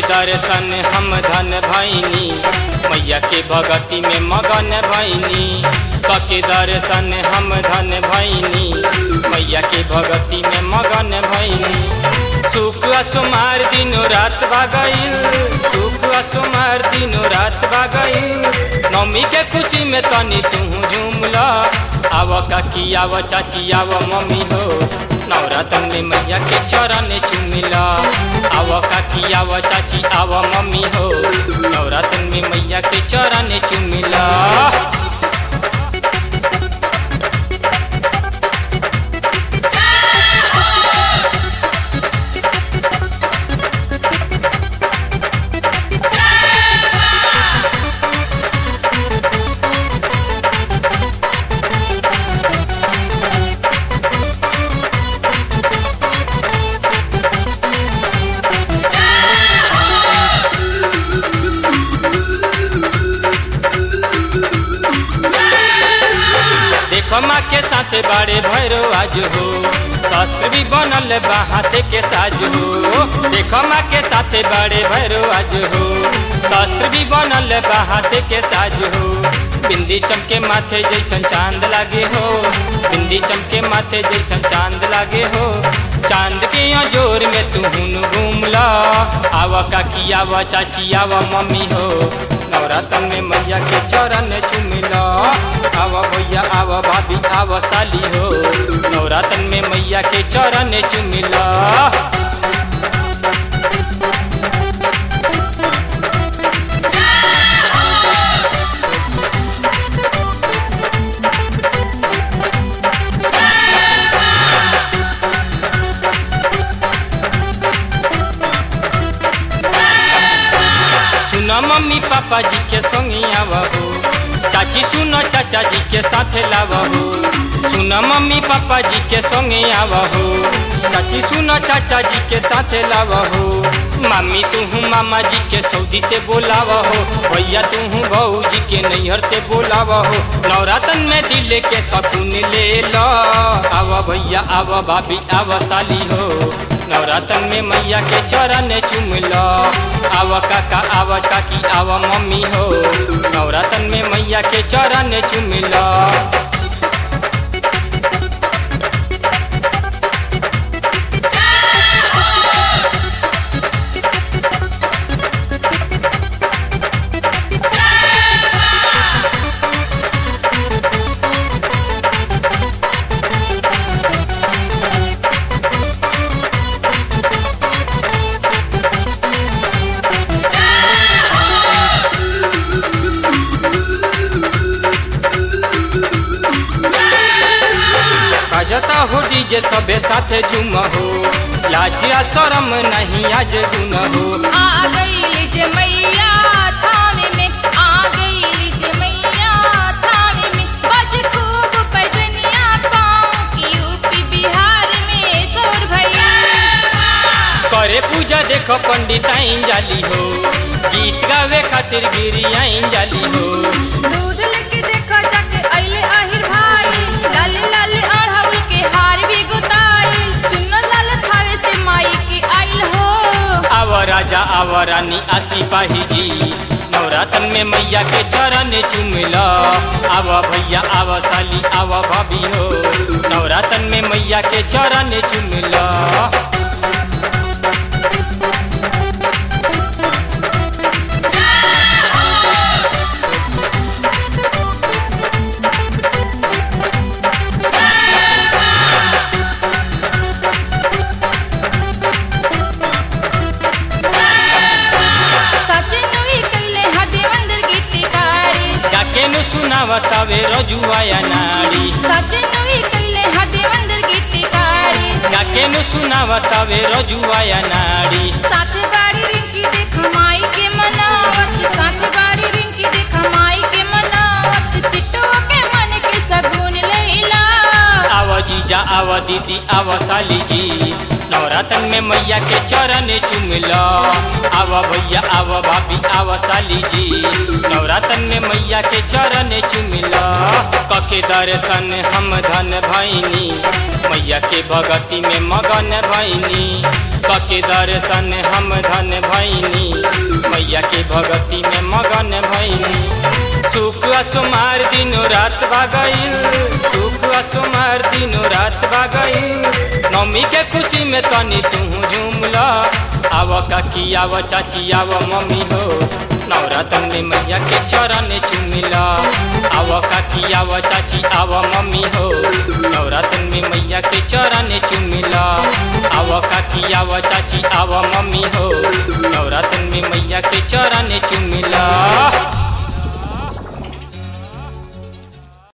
के दर्शन हम धन भैनी, मैया के भगती में मगन भैनी। के दर्शन हम धन भैनी, मैया के भगती में मगन भैनी। सुख असुमार दिनों रात भागइल, सुख असुमार दिनों रात भागइल। नौमी के खुशी में तनी तू झूमला, आव काकी आव चाची आव मम्मी हो, नवरातन में मैया के चरण चुमिला। आव काकी आव चाची आव मम्मी हो, नवरातन में मैया के चरण चुमिला। माँ के साथ बड़े भैरो आज हो, शस्त्र भी बनल बा हाथे के साज हो। देखो माँ के साथ बड़े भैरो आज हो, शस्त्र भी बनल बा हाथे के साज हो। बिंदी चमके माथे जैसन चांद लागे हो, बिंदी चमके माथे जैसन चांद लागे हो। चांद के जोर में तू घूमला, आवा काकी आवा चाची आवा मम्मी हो, नवरातन में मैया के चरण चुमिला। आवा भैया आवा भाभी आवा साली हो, नवरातन में मैया के चरण चुमिला। सुनो मम्मी पापा जी के संगी आवा हो, चाची सुनो चाचा जी के साथ लावा हो। सुनो मम्मी पापा जी के संगे आवा हो, चाची सुनो चाचा जी के साथ लावा हो। मम्मी तू मामा जी के सऊदी से बोलावा हो, भैया तू बहू जी के नैहर से बोलावा हो। नवरातन में दिल के सकून ले लो, आवा भैया आवा भाभी आवा साली हो, नवरातन में मैया के चरण चुमला। आवा काका आवा काकी आवा मम्मी हो, नवरातन में मैया के चरण चुमला। बजता हो डीजे सबे साथे झूम हो, लाज शरम नहीं आज गुन हो। आ गई जे मैया थाने में, आ गई जे मैया थाने में। बज खूब पैजनिया पाँव की, यूपी बिहार में शोर भैया। करे पूजा देखो पंडित आइन जाली हो, गीत गावे खातिर गिरी आइन जाली हो। दूध लेके देखो जाके अइले आहिर भाई, लाल लाल अड़हुल के हार भी गुताइल। चुन लाल थावे से माई के आइल हो। आवा राजा आवा रानी आसी पाही जी, नवरातन में मैया के चरण चुमला। आवा भैया आवा साली आवा भाभी हो, नवरातन में मैया के चरण चुमला। सुनावतावे रजुआया नारी, सचनुई कैले हदेवंदर गीतकारी। गाकेनु सुनावतावे रजुआया नारी। साथ बाड़ी रिंकी देख माई के मनावत, साथ बाड़ी रिंकी देख माई के मनावत। सिटो के मन के सगुन लैला, आवा जीजा आवा दीदी आवा साली जी, नवरातन में मैया के चरण चुमला। आवा भैया आवा भाभी आवा साली जी, नवरातन में मैया के चरण चुमला। कके दर्शन हम धन भैनी, मैया के भगती में मगन भैनी। कके दर्शन हम धन भैनी, मैया के भगती में मगन भैनी। सुख असुमार दिनों रात भागइल, सुख असुमार दिनों रात भागइल। नौमी के खुशी में तनी तू झूमला। आव काकी आव चाची आव मम्मी हो, नवरातन में मैया के चरण चुमिला। आव काकी आव चाची आव मम्मी हो, नवरातन में मैया के चरण चुमिला। आव काकी आव चाची आव मम्मी हो, नवरातन में मैया के चरण चुमिला।